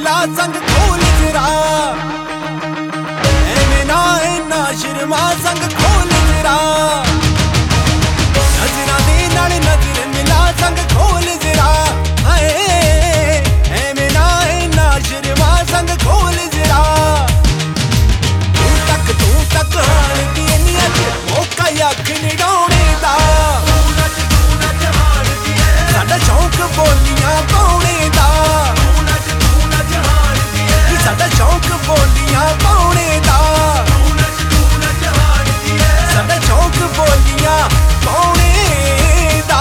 मिला संग खोल जरा एवें ना इन्ना शर्मा संग खोल जरा नजरां दे नाल नजर मिला संग खोल जरा हाय एवें ना इन्ना शर्मा संग खोल जरा तू तक हाल दी नी अज मौका अख निडाउने दा साडा शौक बोलियां पाउने दा साडा शौक बोलियां पाउने दा साडा शौक बोलियां पाउने दा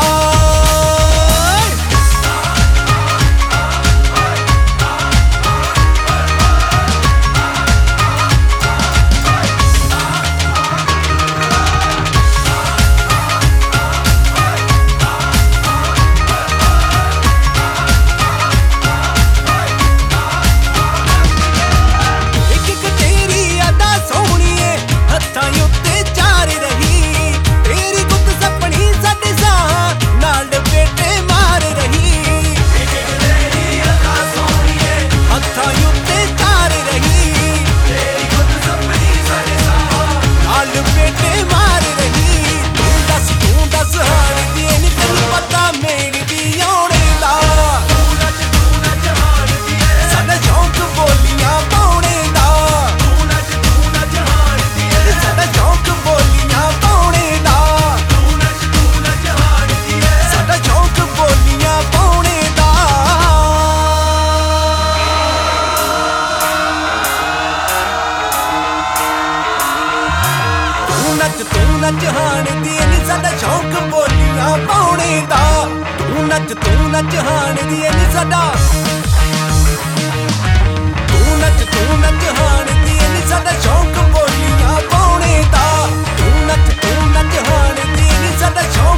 तू नच हाण दी नी साडा शौक बोलियां पाउने दा तू नच हाण दी नी साडा तू नच हाण दी नी साडा शौक बोलियां पाउने दा तू नच हाण दी नी साडा शौक